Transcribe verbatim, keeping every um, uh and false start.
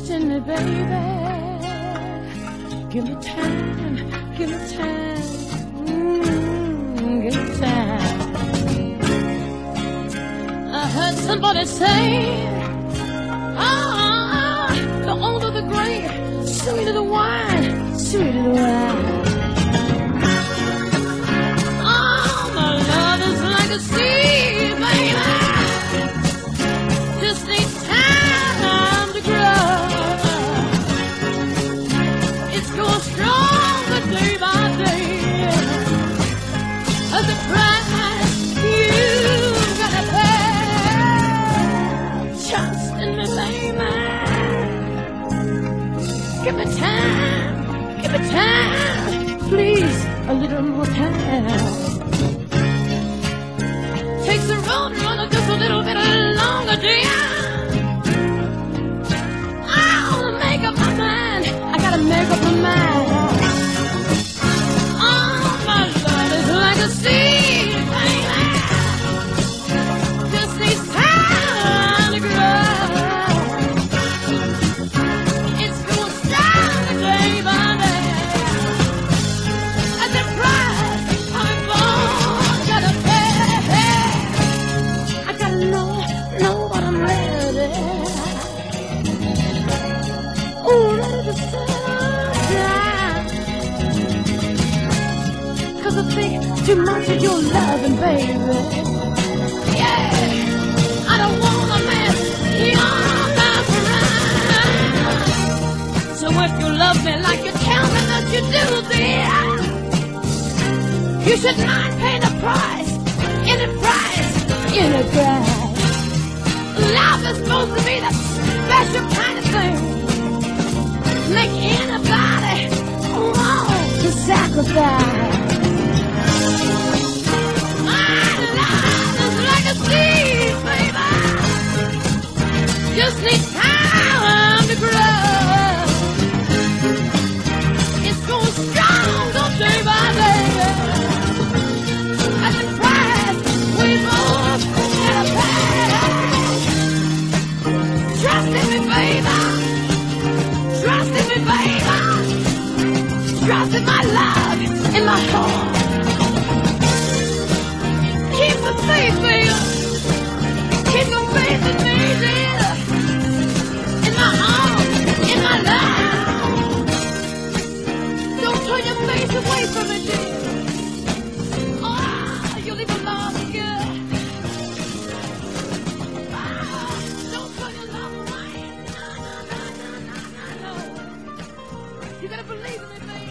Trust in me, baby. Give me time, give me time, mm, give me time. I heard somebody say, ah, the older the grape, sweeter the wine, sweeter the wine. Oh, my love is like a sea, baby. Just needs time to grow. It's going stronger day by day. As the price you gotta pay. Trust in me, baby. Give me time, give me time, please, a little more time. Takes the road runner just a little bit longer, dear. I wanna make up my mind, I gotta make up my mind. Oh, my love is like a seed, baby. Just needs time to grow. It's going strong day by day. At the price I'm born, gotta pay. I gotta know, know what I'm ready. Ooh, ready to settle down. 'Cause I think too much of your loving, baby. Yeah, I don't wanna mess your life around. So if you love me like you tell me that you do, dear, you should not pay the price, any price, any price. Love is supposed to be the special kind of thing. Make anybody want to sacrifice. My love is like a seed, baby. Just needs time to grow. It's going strong day by day. At the price we both gotta pay. Trust in me, baby. Trust in me, baby. Trust in my love, in my heart. Keep the faith, baby. Keep the faith in me, dear. In my heart, in my life. Don't turn your face away from me, dear. Oh, you'll leave a love girl. Ah, don't turn your love away. No, no, no, no, no, no, no. You gotta believe in me, baby.